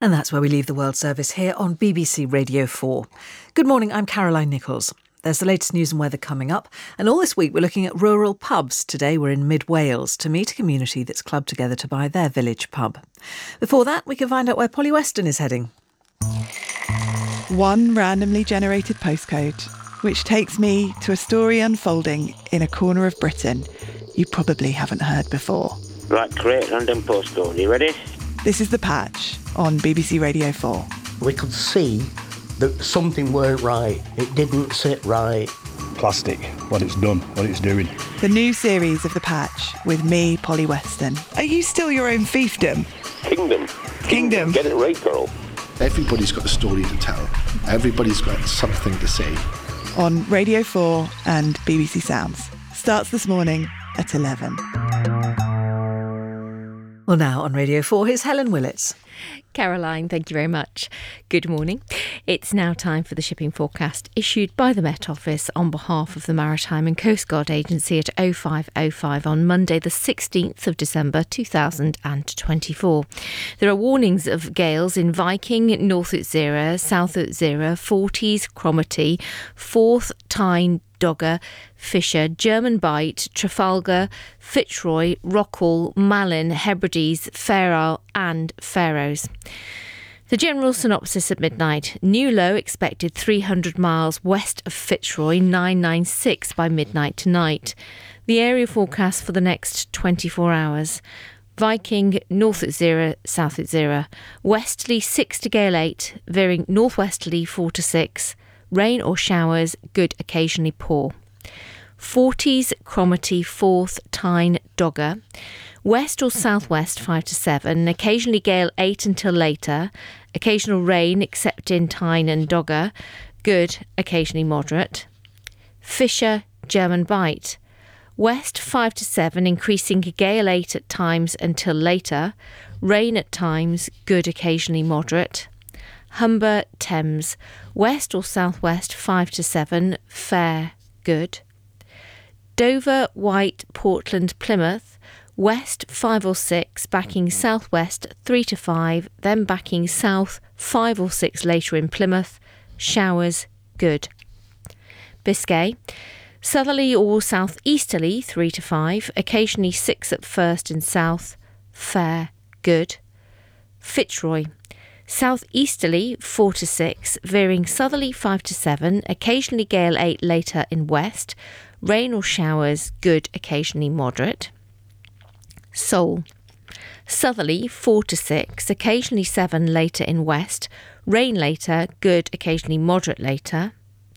And that's where we leave the World Service here on BBC Radio 4. Good morning, I'm Caroline Nichols. There's the latest news and weather coming up. And all this week we're looking at rural pubs. Today we're in mid-Wales to meet a community that's clubbed together to buy their village pub. Before that, we can find out where Polly Weston is heading. One randomly generated postcode, which takes me to a story unfolding in a corner of Britain you probably haven't heard before. Right, create random postcode. You ready? This is The Patch on BBC Radio 4. We could see that something weren't right. It didn't sit right. Plastic, what it's done, what it's doing. The new series of The Patch with me, Polly Weston. Are you still your own fiefdom? Kingdom. Get it right, girl. Everybody's got a story to tell. Everybody's got something to say. On Radio 4 and BBC Sounds. Starts this morning at 11. Well, now on Radio 4, here's Helen Willits. Caroline, thank you very much. Good morning. It's now time for the shipping forecast issued by the Met Office on behalf of the Maritime and Coast Guard Agency at 05:05 on Monday the 16th of December 2024. There are warnings of gales in Viking, North Utsira, South Utsira, Forties, Cromarty, Forth, Tyne, Dogger, Fisher, German Bight, Trafalgar, Fitzroy, Rockall, Malin, Hebrides, Fair Isle and Faroes. The general synopsis at midnight. New low expected 300 miles west of Fitzroy, 996 by midnight tonight. The area forecast for the next 24 hours. Viking, North Utsira, South Utsira. Westerly 6 to gale 8, veering northwesterly 4 to 6. Rain or showers, good occasionally poor. Forties, Cromarty, Forth, Tyne, Dogger. West or southwest 5 to 7, occasionally gale 8 until later. Occasional rain except in Tyne and Dogger, good, occasionally moderate. Fisher, German Bight. West 5 to 7, increasing gale 8 at times until later. Rain at times, good, occasionally moderate. Humber, Thames. West or southwest 5 to 7, fair, good. Dover, White, Portland, Plymouth. West 5 or 6, backing southwest 3 to 5, then backing south 5 or 6 later in Plymouth. Showers, good. Biscay. Southerly or southeasterly 3 to 5, occasionally 6 at first in south. Fair, good. Fitzroy. Southeasterly 4 to 6, veering southerly 5 to 7, occasionally gale 8 later in west. Rain or showers, good, occasionally moderate. Seoul. Southerly 4 to 6, occasionally 7 later in west. Rain later, good, occasionally moderate later.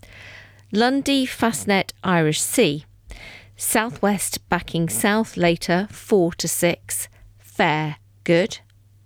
Lundy, Fastnet, Irish Sea. Southwest backing south later 4 to 6, fair, good.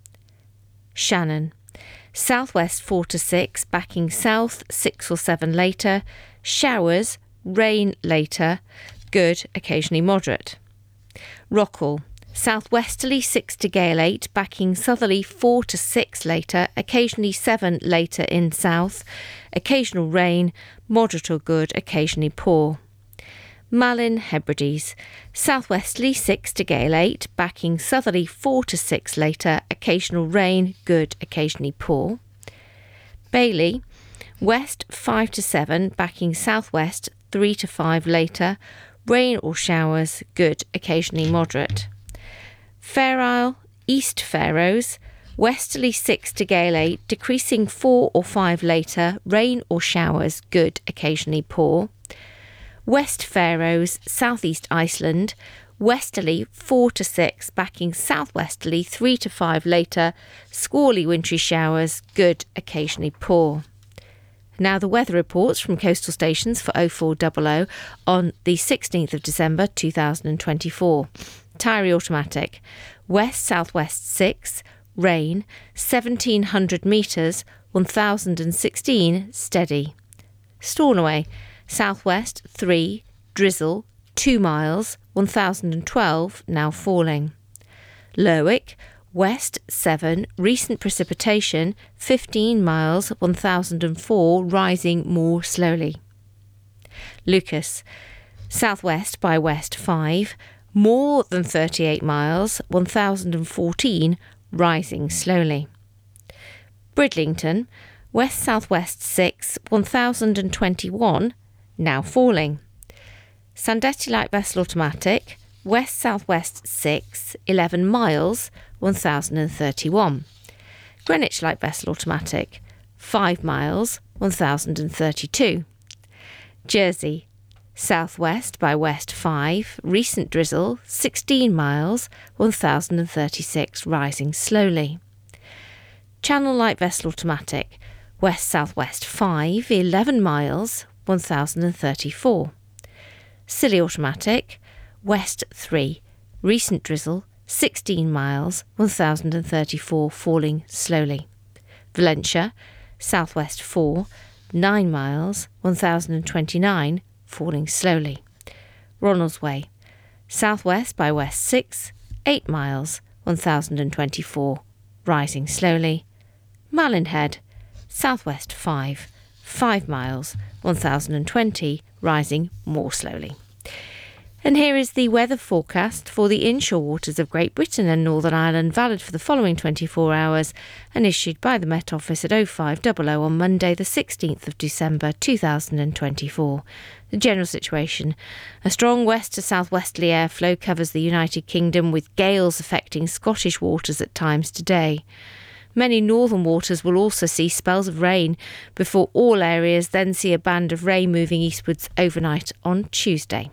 Shannon. Southwest 4 to 6, backing south 6 or 7 later. Showers, rain later, good, occasionally moderate. Rockall. Southwesterly 6 to gale 8, backing southerly 4 to 6 later, occasionally 7 later in south. Occasional rain, moderate or good, occasionally poor. Malin, Hebrides. Southwesterly 6 to gale 8, backing southerly 4 to 6 later, occasional rain, good, occasionally poor. Bailey. West 5 to 7, backing southwest 3 to 5 later. Rain or showers, good, occasionally moderate. Fair Isle, East Faroes. Westerly 6 to gale 8, decreasing 4 or 5 later. Rain or showers, good, occasionally poor. West Faroes, Southeast Iceland. Westerly 4 to 6, backing southwesterly 3 to 5 later. Squally wintry showers, good, occasionally poor. Now the weather reports from coastal stations for 0400 on the 16th of December 2024. Tyree automatic. West-southwest 6, rain, 1700 metres, 1016, steady. Stornoway. Southwest 3, drizzle, 2 miles, 1012, now falling. Lerwick. West 7, recent precipitation, 15 miles, 1004, rising more slowly. Lucas. Southwest by west 5, more than 38 miles, 1014, rising slowly. Bridlington, west-southwest 6, 1021, now falling. Sandetti light vessel automatic, west-southwest 6, 11 miles, 1031. Greenwich light vessel automatic, 5 miles, 1032. Jersey, southwest by west 5, recent drizzle, 16 miles, 1036, rising slowly. Channel light vessel automatic, west-southwest 5, 11 miles, 1034. Scilly automatic, west 3, recent drizzle, 16 miles, 1034, falling slowly. Valentia, southwest 4, 9 miles, 1029, falling slowly. Ronaldsway, southwest by west 6, 8 miles, 1024, rising slowly. Malinhead, southwest 5, 5 miles, 1020, rising more slowly. And here is the weather forecast for the inshore waters of Great Britain and Northern Ireland, valid for the following 24 hours and issued by the Met Office at 0500 on Monday the 16th of December 2024. The general situation: a strong west to southwesterly airflow covers the United Kingdom, with gales affecting Scottish waters at times today. Many northern waters will also see spells of rain before all areas then see a band of rain moving eastwards overnight on Tuesday.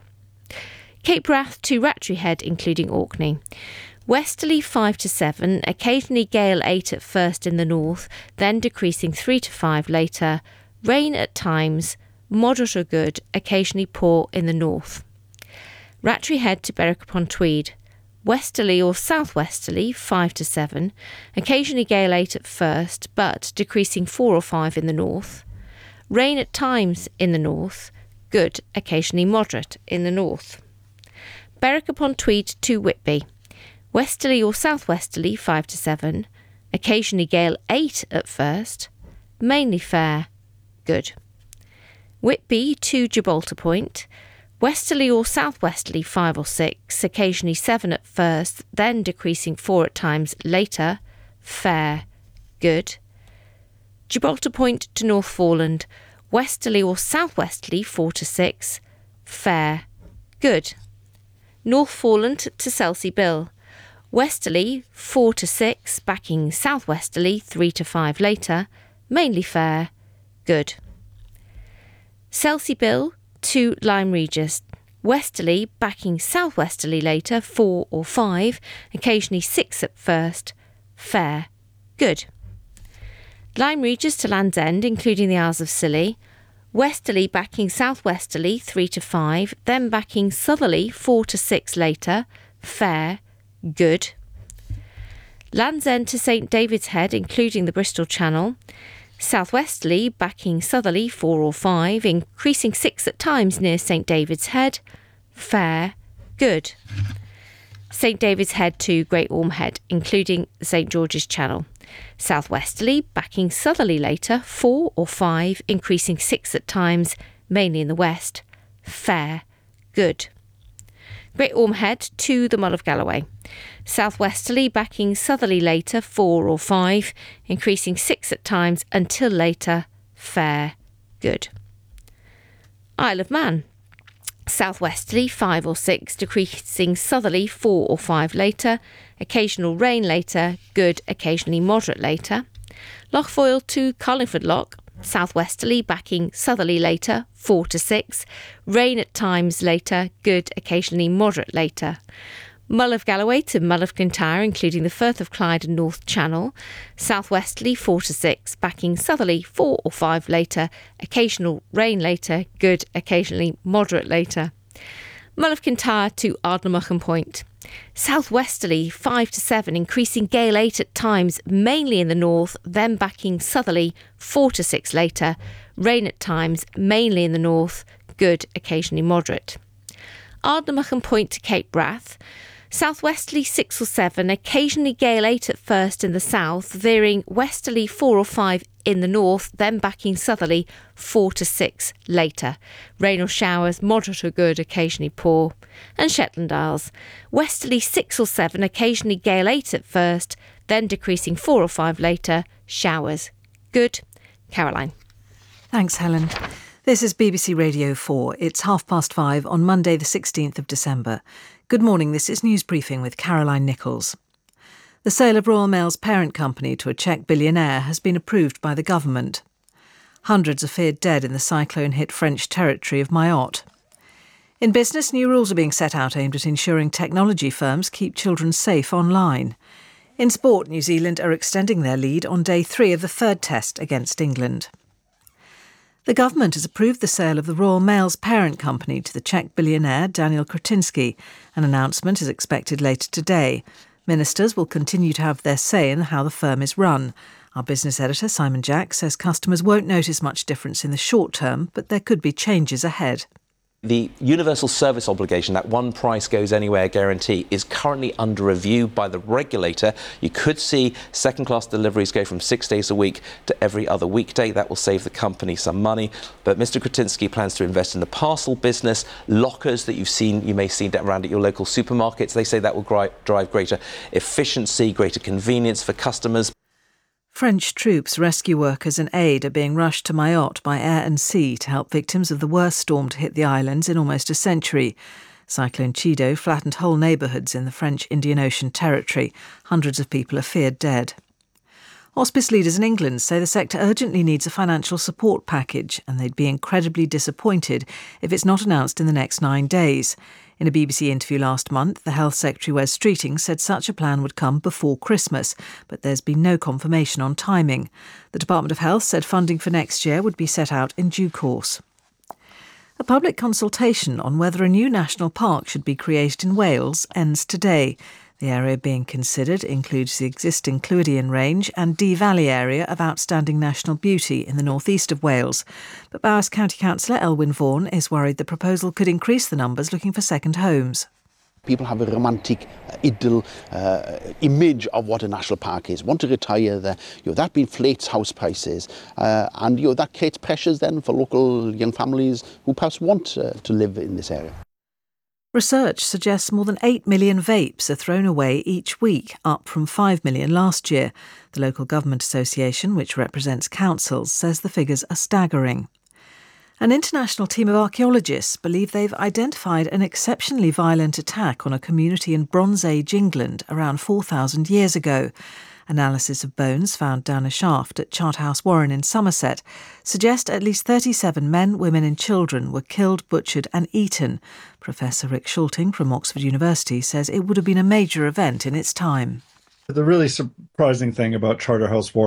Cape Wrath to Rattray Head, including Orkney. Westerly 5 to 7, occasionally gale 8 at first in the north, then decreasing 3 to 5 later. Rain at times, moderate or good, occasionally poor in the north. Rattray Head to Berwick upon Tweed. Westerly or southwesterly 5 to 7, occasionally gale 8 at first, but decreasing 4 or 5 in the north. Rain at times in the north, good, occasionally moderate in the north. Berwick upon Tweed to Whitby. Westerly or southwesterly 5 to 7, occasionally gale 8 at first, mainly fair, good. Whitby to Gibraltar Point. Westerly or southwesterly 5 or 6, occasionally 7 at first, then decreasing 4 at times later, fair, good. Gibraltar Point to Northforeland. Westerly or southwesterly 4 to 6, fair, good. Northforeland to Selsey Bill. Westerly 4 to 6, backing southwesterly 3 to 5 later, mainly fair, good. Selsey Bill to Lyme Regis. Westerly backing southwesterly later 4 or 5, occasionally 6 at first, fair, good. Lyme Regis to Land's End, including the Isles of Scilly. Westerly backing southwesterly 3 to 5, then backing southerly 4 to 6 later, fair, good. Land's End to St David's Head, including the Bristol Channel. Southwesterly backing southerly 4 or 5, increasing 6 at times near St David's Head, fair, good. St David's Head to Great Orme Head, including St George's Channel. Southwesterly backing southerly later 4 or 5, increasing 6 at times, mainly in the west, fair, good. Great Orme Head to the Mull of Galloway. Southwesterly backing southerly later 4 or 5, increasing 6 at times until later, fair, good. Isle of Man. Southwesterly 5 or 6, decreasing southerly 4 or 5 later, occasional rain later, good, occasionally moderate later. Loch Foyle to Carlingford Loch. Southwesterly backing southerly later 4 to 6, rain at times later, good, occasionally moderate later. Mull of Galloway to Mull of Kintyre, including the Firth of Clyde and North Channel. Southwesterly 4 to 6, backing southerly 4 or 5 later, occasional rain later, good, occasionally moderate later. Mull of Kintyre to Ardnamurchan Point. Southwesterly 5 to 7, increasing gale 8 at times, mainly in the north, then backing southerly 4 to 6 later, rain at times, mainly in the north, good, occasionally moderate. Ardnamurchan Point to Cape Wrath. Southwesterly 6 or 7, occasionally gale 8 at first in the south, veering westerly 4 or 5 in the north, then backing southerly 4 to 6 later. Rain or showers, moderate or good, occasionally poor. And Shetland Isles. Westerly 6 or 7, occasionally gale 8 at first, then decreasing 4 or 5 later. showers. Good. Caroline. Thanks, Helen. This is BBC Radio 4. It's 5:30 on Monday the 16th of December. Good morning, this is News Briefing with Caroline Nichols. The sale of Royal Mail's parent company to a Czech billionaire has been approved by the government. Hundreds are feared dead in the cyclone-hit French territory of Mayotte. In business, new rules are being set out aimed at ensuring technology firms keep children safe online. In sport, New Zealand are extending their lead on day 3 of the third test against England. The government has approved the sale of the Royal Mail's parent company to the Czech billionaire Daniel Kretinsky. An announcement is expected later today. Ministers will continue to have their say in how the firm is run. Our business editor, Simon Jack, says customers won't notice much difference in the short term, but there could be changes ahead. The universal service obligation, that one price goes anywhere guarantee, is currently under review by the regulator. You could see second-class deliveries go from 6 days a week to every other weekday. That will save the company some money. But Mr. Kretinsky plans to invest in the parcel business, lockers that you may see around at your local supermarkets. They say that will drive greater efficiency, greater convenience for customers. French troops, rescue workers and aid are being rushed to Mayotte by air and sea to help victims of the worst storm to hit the islands in almost a century. Cyclone Chido flattened whole neighbourhoods in the French Indian Ocean territory. Hundreds of people are feared dead. Hospice leaders in England say the sector urgently needs a financial support package, and they'd be incredibly disappointed if it's not announced in the next 9 days. In a BBC interview last month, the Health Secretary Wes Streeting said such a plan would come before Christmas, but there's been no confirmation on timing. The Department of Health said funding for next year would be set out in due course. A public consultation on whether a new national park should be created in Wales ends today. The area being considered includes the existing Clwydian Range and Dee Valley area of outstanding national beauty in the northeast of Wales. But Bowers County Councillor Elwyn Vaughan is worried the proposal could increase the numbers looking for second homes. People have a romantic, idyll image of what a national park is. Want to retire there. That inflates house prices, and that creates pressures then for local young families who perhaps want to live in this area. Research suggests more than 8 million vapes are thrown away each week, up from 5 million last year. The Local Government Association, which represents councils, says the figures are staggering. An international team of archaeologists believe they've identified an exceptionally violent attack on a community in Bronze Age England around 4,000 years ago. Analysis of bones found down a shaft at Charthouse Warren in Somerset suggest at least 37 men, women and children were killed, butchered and eaten. Professor Rick Schulting from Oxford University says it would have been a major event in its time. The really surprising thing about Charterhouse Warren